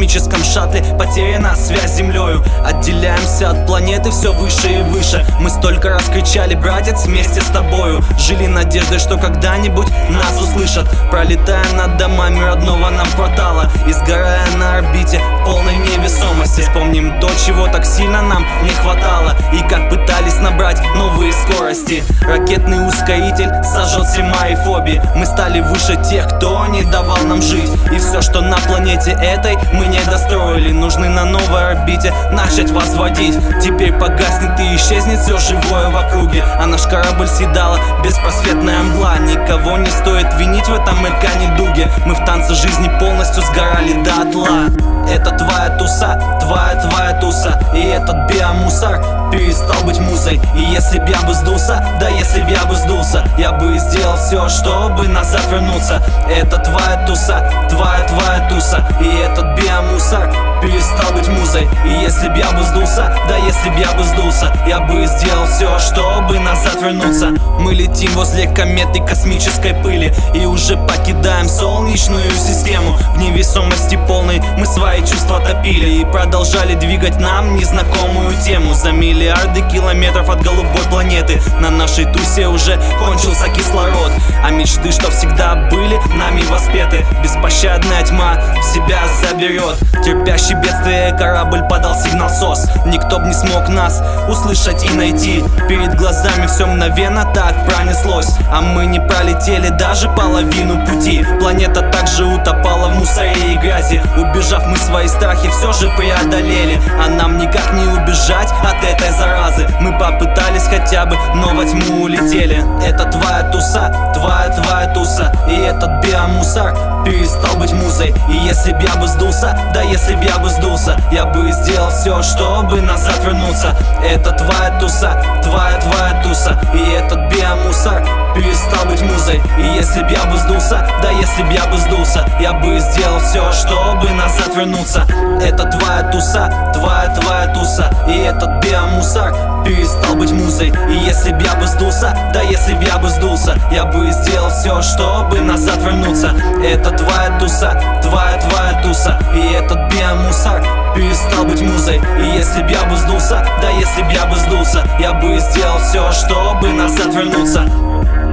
космическом шаттле, потеряна связь с землею. Отделяемся от планеты все выше и выше. Мы столько раз кричали: братец, вместе с тобою. Жили надеждой, что когда-нибудь нас услышат. Пролетая над домами родного нам квартала и сгорая на орбите в полной невесомости. Вспомним то, чего так сильно нам не хватало, и как пытались набрать новые скорости. Ракетный ускоритель сожжет все мои фобии. Мы стали выше тех, кто не давал нам жить. И все, что на планете этой мы не достроили, нужны на новой орбите начать возводить. Теперь погаснет и исчезнет все живое в округе, а наш корабль съедала беспросветная мгла. Никого не стоит винить в этом недуге. Мы в танце жизни полностью сгорали дотла. Это твоя туса, твоя туса. И этот биомусор перестал быть музой. И если б я бы сдулся, да если б я бы сдулся, я бы сделал все, чтобы назад вернуться. Это твоя туса, твоя туса. И этот биомусор перестал быть музой. И если б я бы сдулся, да если б я бы сдулся, я бы сделал все, чтобы назад вернуться. Мы летим возле кометы космической пыли и уже покидаем солнечную систему. В невесомости полной мы свои чувства топили и продолжали двигать нам незнакомую тему. За миллиарды километров от голубой планеты на нашей тусе уже кончился кислород, а мечты, что всегда были нами воспеты, беспощадная тьма в себя заберет. Терпящий бедствие корабль подал сигнал СОС. Никто б не смог нас услышать и найти. Перед глазами все мгновенно так пронеслось, а мы не пролетели даже половину пути. Планета также утопала в мусоре и грязи. Убежав, мы свои страхи все же преодолели, а нам никак не убежать от этой заразы. Мы попытались хотя бы, но во тьму улетели. Это твоя туса, твоя туса. И этот биомусор перестал быть музой. И если б я бы сдулся, да если б я бы сдулся, я бы сделал все, чтобы назад вернуться. Это твоя туса, твоя туса. И этот биомусор перестал быть музой. И если б я бы сдулся, да если б я бы сдулся, я бы сделал все, чтобы назад вернуться. Это твоя туса, твоя туса. И этот биомусор перестал быть музой. И если б я бы сдулся, да если б я бы сдулся, я бы сделал все, чтобы назад вернуться. Это твоя туса, твоя туса. И этот биомусор перестал быть музой. И если б я бы сдулся, да если б я бы сдулся, я бы сделал все, чтобы назад вернуться.